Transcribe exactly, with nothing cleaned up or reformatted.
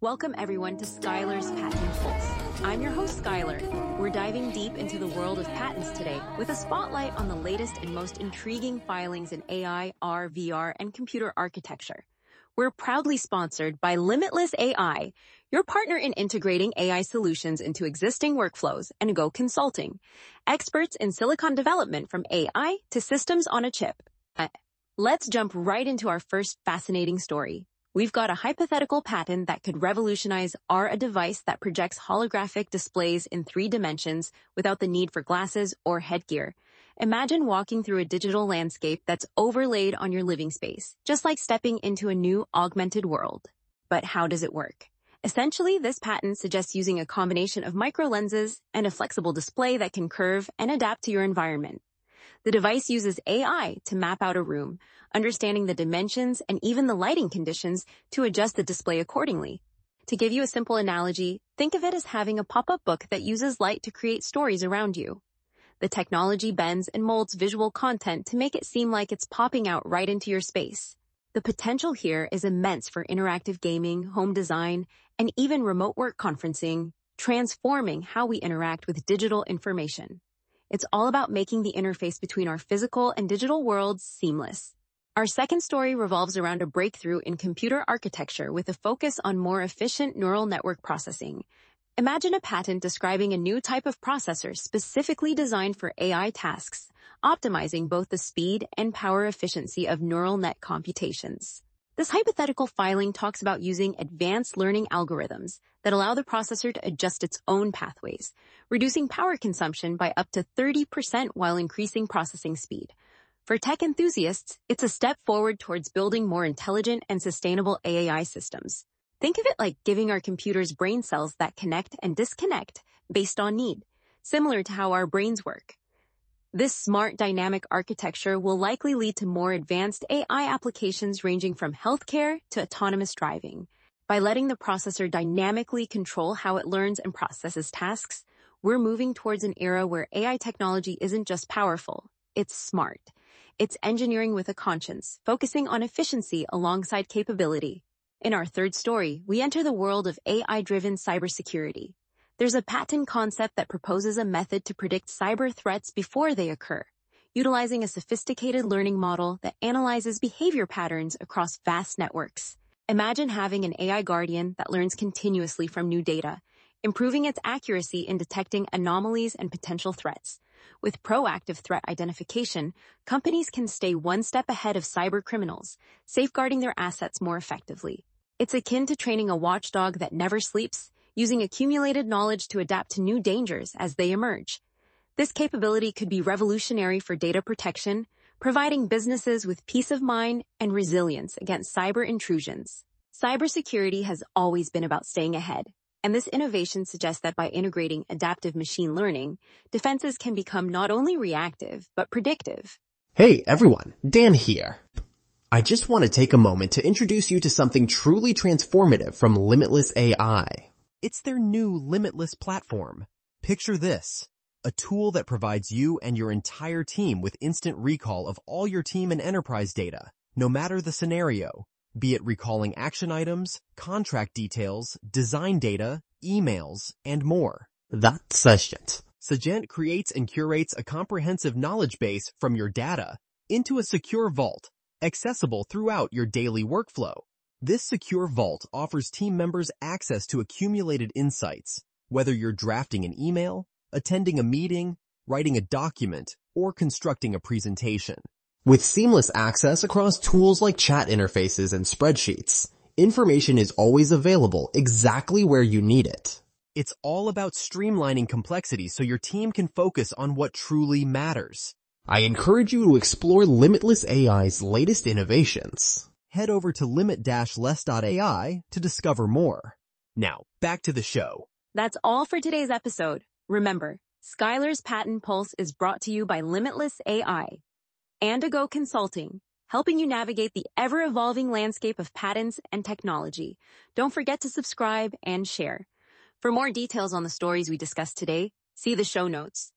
Welcome everyone to Skylar's Patent Pulse. I'm your host, Skylar. We're diving deep into the world of patents today with a spotlight on the latest and most intriguing filings in A I, R, V R, and computer architecture. We're proudly sponsored by Limitless A I, your partner in integrating A I solutions into existing workflows, and Go Consulting, experts in silicon development from A I to systems on a chip. Uh, let's jump right into our first fascinating story. We've got a hypothetical patent that could revolutionize R, a device that projects holographic displays in three dimensions without the need for glasses or headgear. Imagine walking through a digital landscape that's overlaid on your living space, just like stepping into a new augmented world. But how does it work? Essentially, this patent suggests using a combination of micro lenses and a flexible display that can curve and adapt to your environment. The device uses A I to map out a room, understanding the dimensions and even the lighting conditions to adjust the display accordingly. To give you a simple analogy, think of it as having a pop-up book that uses light to create stories around you. The technology bends and molds visual content to make it seem like it's popping out right into your space. The potential here is immense for interactive gaming, home design, and even remote work conferencing, transforming how we interact with digital information. It's all about making the interface between our physical and digital worlds seamless. Our second story revolves around a breakthrough in computer architecture with a focus on more efficient neural network processing. Imagine a patent describing a new type of processor specifically designed for A I tasks, optimizing both the speed and power efficiency of neural net computations. This hypothetical filing talks about using advanced learning algorithms that allow the processor to adjust its own pathways, reducing power consumption by up to thirty percent while increasing processing speed. For tech enthusiasts, it's a step forward towards building more intelligent and sustainable A I systems. Think of it like giving our computers brain cells that connect and disconnect based on need, similar to how our brains work. This smart dynamic architecture will likely lead to more advanced A I applications ranging from healthcare to autonomous driving. By letting the processor dynamically control how it learns and processes tasks, we're moving towards an era where A I technology isn't just powerful, it's smart. It's engineering with a conscience, focusing on efficiency alongside capability. In our third story, we enter the world of A I-driven cybersecurity. There's a patent concept that proposes a method to predict cyber threats before they occur, utilizing a sophisticated learning model that analyzes behavior patterns across vast networks. Imagine having an A I guardian that learns continuously from new data, improving its accuracy in detecting anomalies and potential threats. With proactive threat identification, companies can stay one step ahead of cyber criminals, safeguarding their assets more effectively. It's akin to training a watchdog that never sleeps, using accumulated knowledge to adapt to new dangers as they emerge. This capability could be revolutionary for data protection, providing businesses with peace of mind and resilience against cyber intrusions. Cybersecurity has always been about staying ahead, and this innovation suggests that by integrating adaptive machine learning, defenses can become not only reactive, but predictive. Hey everyone, Dan here. I just want to take a moment to introduce you to something truly transformative from Limitless A I. It's their new Limitless platform. Picture this, a tool that provides you and your entire team with instant recall of all your team and enterprise data, no matter the scenario, be it recalling action items, contract details, design data, emails, and more. That's Sagent. Sagent creates and curates a comprehensive knowledge base from your data into a secure vault, accessible throughout your daily workflow. This secure vault offers team members access to accumulated insights, whether you're drafting an email, attending a meeting, writing a document, or constructing a presentation. With seamless access across tools like chat interfaces and spreadsheets, information is always available exactly where you need it. It's all about streamlining complexity so your team can focus on what truly matters. I encourage you to explore Limitless A I's latest innovations. Head over to limit dash less dot A I to discover more. Now, back to the show. That's all for today's episode. Remember, Skylar's Patent Pulse is brought to you by Limitless A I and Go Consulting, helping you navigate the ever-evolving landscape of patents and technology. Don't forget to subscribe and share. For more details on the stories we discussed today, see the show notes.